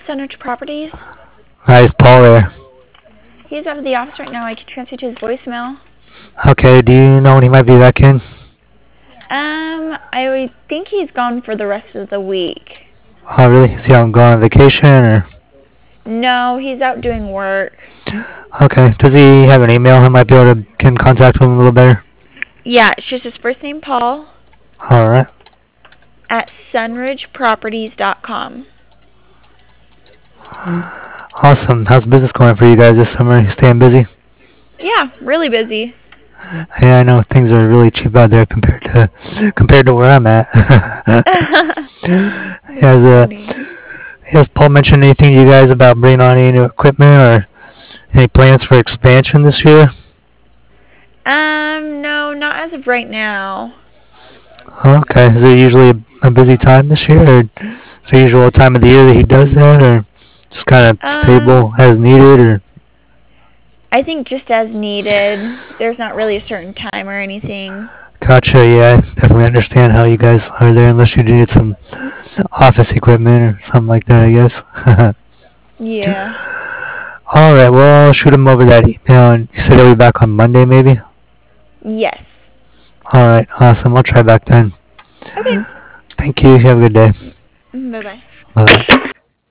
Sunridge Properties. Hi, is Paul there? He's out of the office right now. I can transfer to his voicemail. Okay, do you know when he might be back in? I think he's gone for the rest of the week. Oh, really? Is he out going on vacation, or? No, he's out doing work. Okay, does he have an email? I might be able to get in contact with him a little better. Yeah, it's just his first name, Paul, Alright. at sunridgeproperties.com. Awesome. How's business going for you guys this summer? You staying busy? Yeah, really busy. Yeah, I know things are really cheap out there compared to where I'm at. Has Paul mentioned anything to you guys about bringing on any new equipment or any plans for expansion this year? No, not as of right now. Okay. Is it usually a busy time this year, or is the usual time of the year that he does that, or just kind of stable as needed, or? I think just as needed. There's not really a certain time or anything. Gotcha. Yeah, I definitely understand how you guys are there, unless you need some office equipment or something like that, I guess. Yeah. All right. Well, I'll shoot him over that email, and you said he'll be back on Monday, maybe. Yes. All right. Awesome. I'll try back then. Okay. Thank you. You have a good day. Bye-bye. Bye.